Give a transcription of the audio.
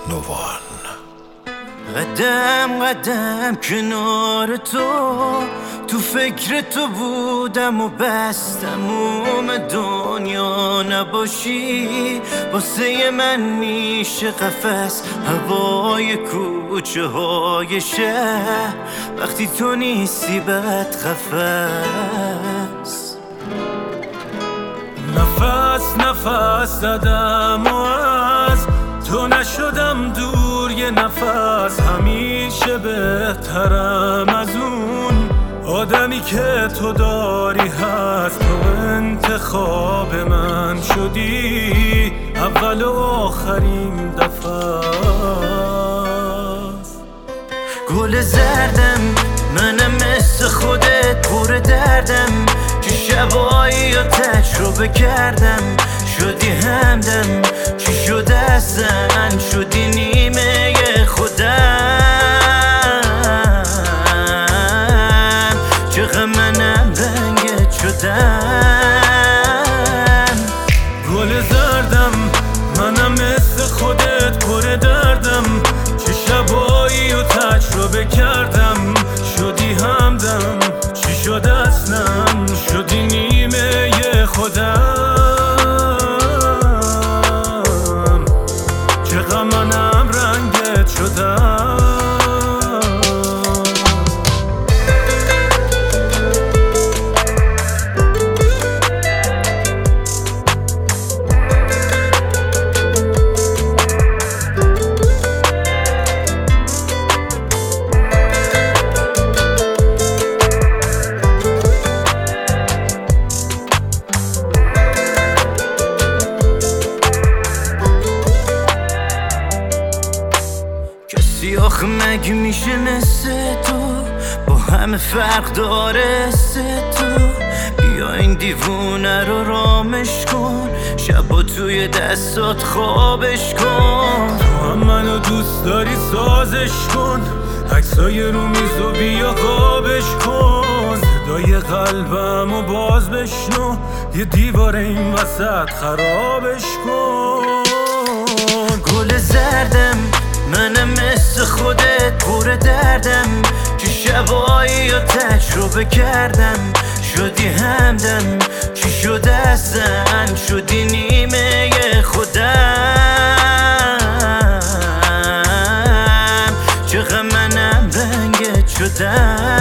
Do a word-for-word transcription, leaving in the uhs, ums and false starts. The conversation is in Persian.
نوان. قدم قدم کنار تو، تو فکر تو بودم و بس تموم دنیا نباشی. واسه من میشه قفس هوای کوچه های شهر، وقتی تو نیستی بد قفس. نفس نفس زدم و از تو نشدم دور یه نفس. همیشه بهترم از اون آدمی که تو داری هست. تو انتخاب من شدی اول و آخرین دفعه. گل زردم منم مثل خودت پر دردم، که شبایی رو تجربه کردم. شدی همدم چی شده اصلا، شدی نیمه خودم. چقدر منم رنگت شدم. گل زردم منم مثل خودت پر دردم، چه شبایی رو تجربه کردم. شدی همدم چی شد اصلا، شدی نیمه خودم. چقدر منم رنگت شدم. آخه مگه میشه مثل تو با همه فرق داره سه تو. بیا این دیوونه رو رامش کن، شبا توی دستات خوابش کن. تو هم منو دوست داری سازش کن، عکسای رو میز و بیا قابش کن. صدای قلبمو باز بشنو، یه دیوار این وسط خرابش کن. گل زردم منم مثل خودت پر دردم، که شبایی رو تجربه کردم. شدی همدم چی شده اصلا، شدی نیمه خودم. چقدر منم رنگت شدم.